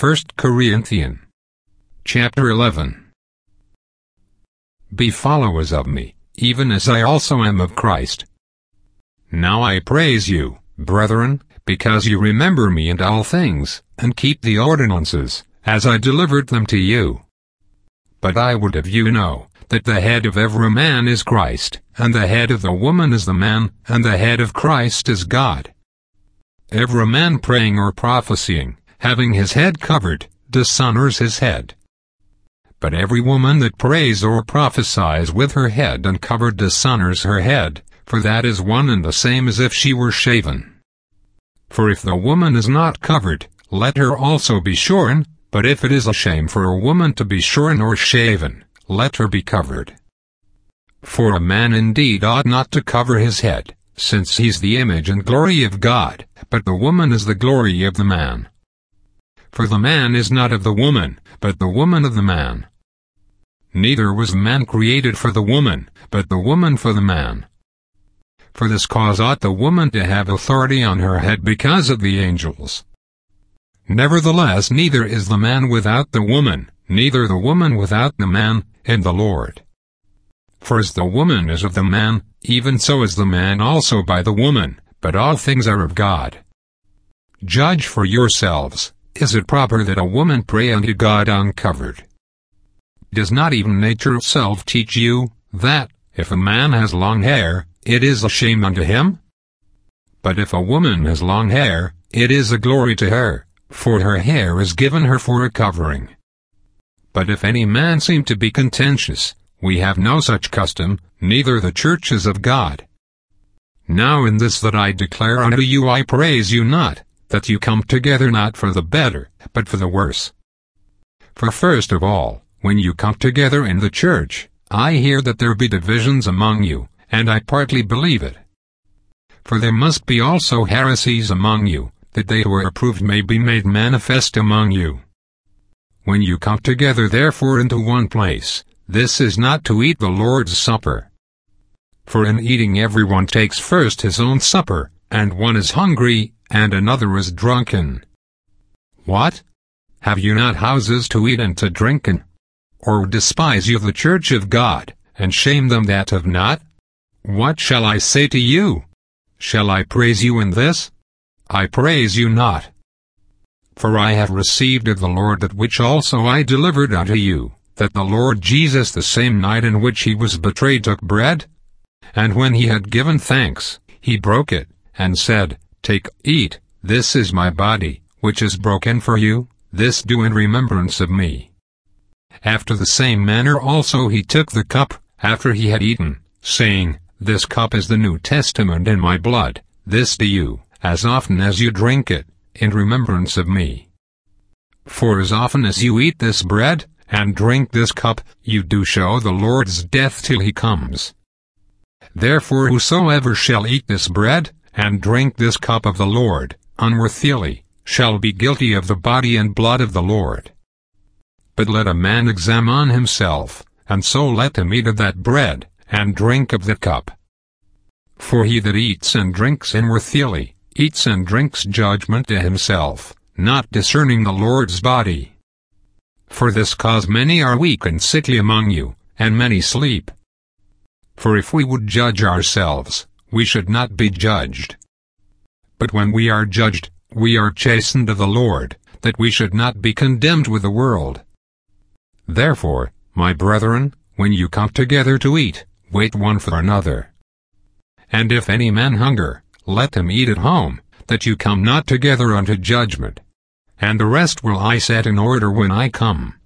1 Corinthians chapter 11. Be followers of me, even as I also am of Christ. Now I praise you, brethren, because you remember me in all things, and keep the ordinances, as I delivered them to you. But I would have you know, that the head of every man is Christ, and the head of the woman is the man, and the head of Christ is God. Every man praying or prophesying, having his head covered, dishonors his head. But every woman that prays or prophesies with her head uncovered dishonors her head, for that is one and the same as if she were shaven. For if the woman is not covered, let her also be shorn, but if it is a shame for a woman to be shorn or shaven, let her be covered. For a man indeed ought not to cover his head, since he's the image and glory of God, but the woman is the glory of the man. For the man is not of the woman, but the woman of the man. Neither was man created for the woman, but the woman for the man. For this cause ought the woman to have authority on her head because of the angels. Nevertheless neither is the man without the woman, neither the woman without the man, in the Lord. For as the woman is of the man, even so is the man also by the woman, but all things are of God. Judge for yourselves, is it proper that a woman pray unto God uncovered? Does not even nature itself teach you, that, if a man has long hair, it is a shame unto him? But if a woman has long hair, it is a glory to her, for her hair is given her for a covering. But if any man seem to be contentious, we have no such custom, neither the church is of God. Now in this that I declare unto you I praise you not, that you come together not for the better, but for the worse. For first of all, when you come together in the church, I hear that there be divisions among you, and I partly believe it. For there must be also heresies among you, that they who are approved may be made manifest among you. When you come together therefore into one place, this is not to eat the Lord's Supper. For in eating everyone takes first his own supper, and one is hungry, and another is drunken. What? Have you not houses to eat and to drink in? Or despise you the church of God, and shame them that have not? What shall I say to you? Shall I praise you in this? I praise you not. For I have received of the Lord that which also I delivered unto you, that the Lord Jesus the same night in which he was betrayed took bread, and when he had given thanks, he broke it, and said, Take, eat, this is my body, which is broken for you, this do in remembrance of me. After the same manner also he took the cup, after he had eaten, saying, This cup is the New Testament in my blood, this do you, as often as you drink it, in remembrance of me. For as often as you eat this bread, and drink this cup, you do show the Lord's death till he comes. Therefore whosoever shall eat this bread, and drink this cup of the Lord, unworthily, shall be guilty of the body and blood of the Lord. But let a man examine himself, and so let him eat of that bread, and drink of the cup. For he that eats and drinks unworthily, eats and drinks judgment to himself, not discerning the Lord's body. For this cause many are weak and sickly among you, and many sleep. For if we would judge ourselves, we should not be judged. But when we are judged, we are chastened of the Lord, that we should not be condemned with the world. Therefore, my brethren, when you come together to eat, wait one for another. And if any man hunger, let him eat at home, that you come not together unto judgment. And the rest will I set in order when I come.